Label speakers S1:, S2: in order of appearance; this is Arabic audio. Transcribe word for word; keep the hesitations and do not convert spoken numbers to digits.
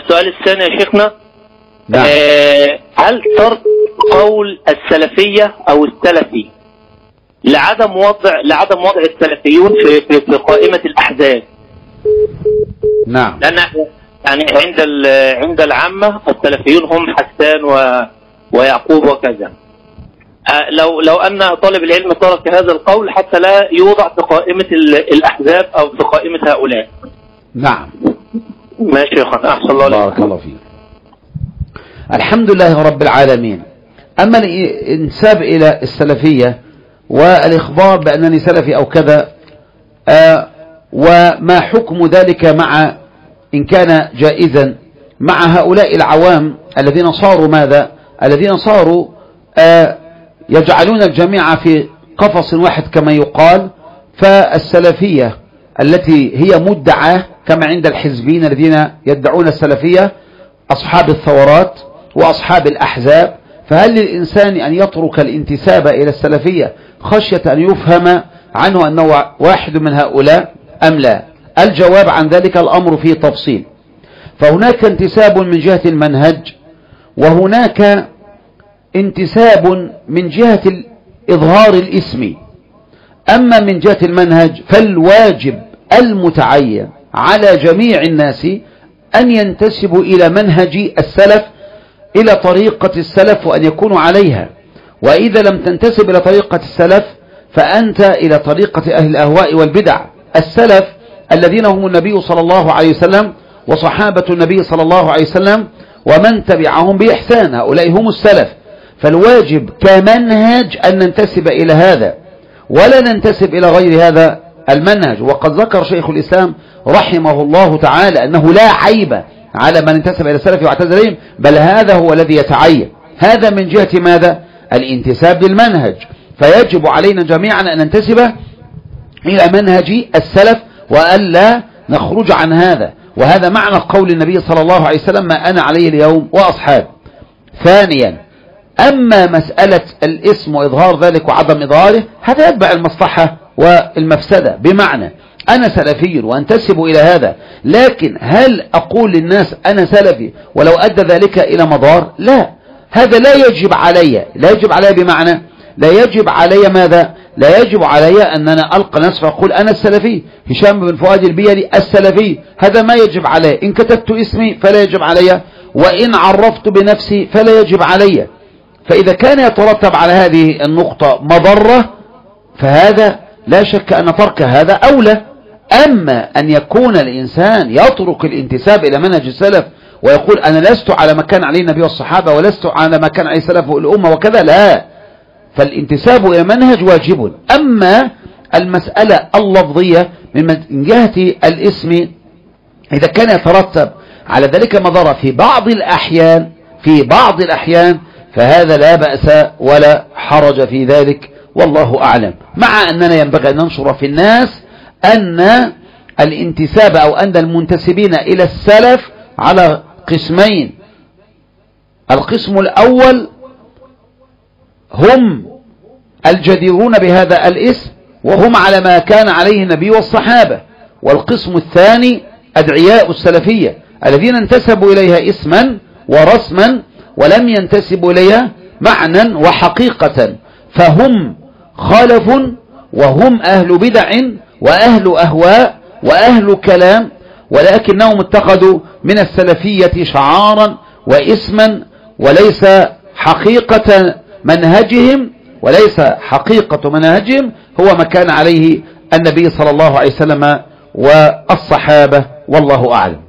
S1: السؤال الثاني يا شيخنا،
S2: نعم.
S1: آه هل ترك قول السلفية أو السلفي لعدم وضع لعدم وضع السلفيون في في, في قائمة الأحزاب؟
S2: نعم.
S1: لأن يعني عند عند العامة السلفيون هم حسان و ويعقوب وكذا. آه لو لو أن طالب العلم ترك هذا القول حتى لا يوضع في قائمة الأحزاب أو في قائمة هؤلاء.
S2: نعم.
S1: ماشي يا أخوان، أحسن الله عليك.
S2: بارك الله فيك. الحمد لله رب العالمين. أما الانساب إلى السلفية والإخبار بأنني سلفي أو كذا، آه وما حكم ذلك مع إن كان جائزا مع هؤلاء العوام الذين صاروا ماذا الذين صاروا آه يجعلون الجميع في قفص واحد كما يقال. فالسلفية التي هي مدعاة كما عند الحزبين الذين يدعون السلفية أصحاب الثورات وأصحاب الأحزاب، فهل للإنسان أن يترك الانتساب إلى السلفية خشية أن يفهم عنه أنه واحد من هؤلاء أم لا؟ الجواب عن ذلك الأمر فيه تفصيل. فهناك انتساب من جهة المنهج، وهناك انتساب من جهة إظهار الاسم. أما من جهة المنهج فالواجب المتعين على جميع الناس أن ينتسبوا إلى منهج السلف، إلى طريقة السلف، وأن يكونوا عليها. وإذا لم تنتسب إلى طريقة السلف فأنت إلى طريقة أهل الأهواء والبدع. السلف الذين هم النبي صلى الله عليه وسلم وصحابة النبي صلى الله عليه وسلم ومن تبعهم بإحسان، هؤلاء هم السلف. فالواجب كمنهج أن ننتسب إلى هذا ولا ننتسب إلى غير هذا المنهج. وقد ذكر شيخ الإسلام رحمه الله تعالى أنه لا عيب على من انتسب إلى السلف واعتزل إليهم، بل هذا هو الذي يتعين. هذا من جهة ماذا؟ الانتساب للمنهج. فيجب علينا جميعا أن ننتسب إلى منهج السلف وألا نخرج عن هذا. وهذا معنى قول النبي صلى الله عليه وسلم: ما أنا عليه اليوم وأصحاب. ثانيا، أما مسألة الاسم وإظهار ذلك وعدم إظهاره، هذا يتبع المصلحة والمفسدة. بمعنى أنا سلفي وأنتسب إلى هذا، لكن هل أقول للناس أنا سلفي ولو أدى ذلك إلى مضار؟ لا، هذا لا يجب علي. لا يجب علي بمعنى لا يجب علي ماذا؟ لا يجب علي أن أنا ألقى نفسي فأقول أنا السلفي هشام بن فؤاد البيلي السلفي، هذا ما يجب علي. إن كتبت اسمي فلا يجب علي، وإن عرفت بنفسي فلا يجب علي. فإذا كان يترتب على هذه النقطة مضرة فهذا لا شك أن ترك هذا أولى. أما أن يكون الإنسان يترك الانتساب إلى منهج السلف ويقول أنا لست على ما كان عليه النبي والصحابة ولست على ما كان عليه سلف الأمة وكذا، لا. فالانتساب إلى منهج واجب. أما المسألة اللفظية من جهة الاسم، إذا كان يترتب على ذلك مضرة في بعض الأحيان في بعض الأحيان فهذا لا بأس ولا حرج في ذلك، والله أعلم. مع أننا ينبغي أن ننشر في الناس أن الانتساب أو أن المنتسبين إلى السلف على قسمين. القسم الأول هم الجديرون بهذا الاسم وهم على ما كان عليه النبي والصحابة. والقسم الثاني أدعياء السلفية الذين انتسبوا إليها اسما ورسما ولم ينتسبوا إليها معنى وحقيقة، فهم خالف وهم أهل بدع وأهل أهواء وأهل كلام، ولكنهم اتخذوا من السلفية شعارا واسما وليس حقيقة منهجهم وليس حقيقة منهجهم هو ما كان عليه النبي صلى الله عليه وسلم والصحابة، والله أعلم.